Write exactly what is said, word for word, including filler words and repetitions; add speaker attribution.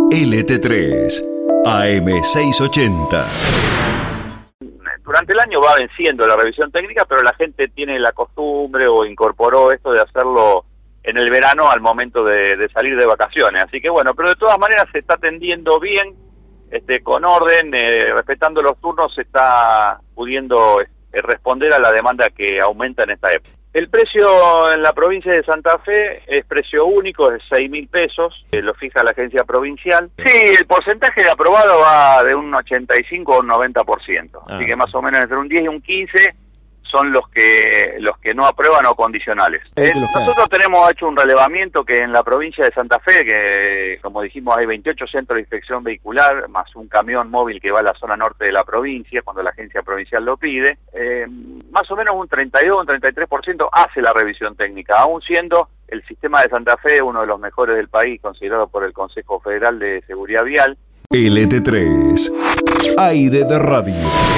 Speaker 1: L T tres, A M seiscientos ochenta.
Speaker 2: Durante el año va venciendo la revisión técnica, pero la gente tiene la costumbre o incorporó esto de hacerlo en el verano al momento de, de salir de vacaciones. Así que bueno, pero de todas maneras se está atendiendo bien, este, con orden, eh, respetando los turnos, se está pudiendo eh, responder a la demanda que aumenta en esta época. El precio en la provincia de Santa Fe es precio único, es seis mil pesos, eh, lo fija la agencia provincial. Sí, el porcentaje de aprobado va de un ochenta y cinco a un noventa por ciento, ah. Así que más o menos entre un diez y un quince son los que los que no aprueban o condicionales. Eh, nosotros tenemos hecho un relevamiento que en la provincia de Santa Fe, que como dijimos hay veintiocho centros de inspección vehicular, más un camión móvil que va a la zona norte de la provincia cuando la agencia provincial lo pide, eh, más o menos un treinta y dos, un treinta y tres por ciento hace la revisión técnica, aún siendo el sistema de Santa Fe uno de los mejores del país, considerado por el Consejo Federal de Seguridad Vial.
Speaker 1: L T tres, aire de radio.